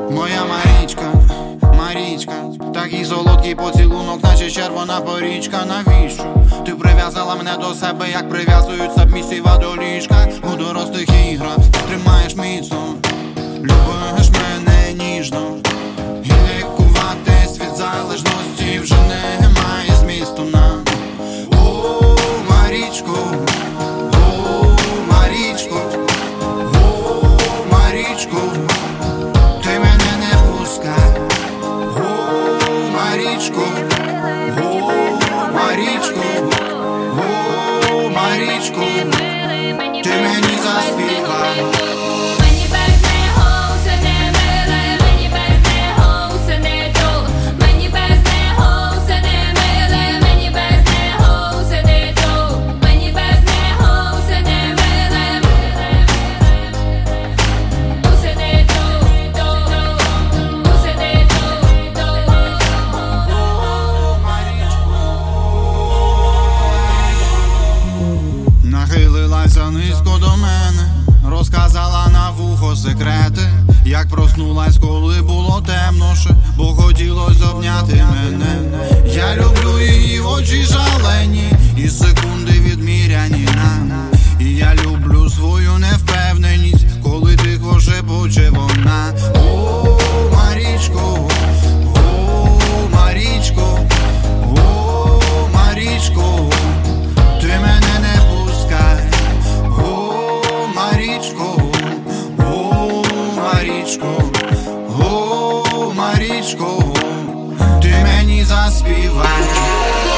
Моя Марічка, Марічка, такий солодкий поцілунок, наче червона порічка. Навіщо ти прив'язала мене до себе, як прив'язують сабмісіва до ліжка? У дорослих іграх тримаєш міцно, любиш мене ніжно, і лікуватись від залежності вже немає змісту нам. О, Марічко, о, Марічко, о, Марічко, ти мене не пускай. О, Марічко, о, Марічко, о, Марічко, ти мені заспівай. Нахилилася низько до мене, розказала на вухо секрети, як проснулась, коли було темноше, бо хотілось обняти мене. Я люблю її очі жалені, і секунди відміряні нам. І я люблю свою невпевненість, коли тихо шепоче вона. О, Марічко, о, Марічко, о, Марічко, ти мене не пускай. О, Марічко, о, Марічко, о, Марічко, ти мені заспівай.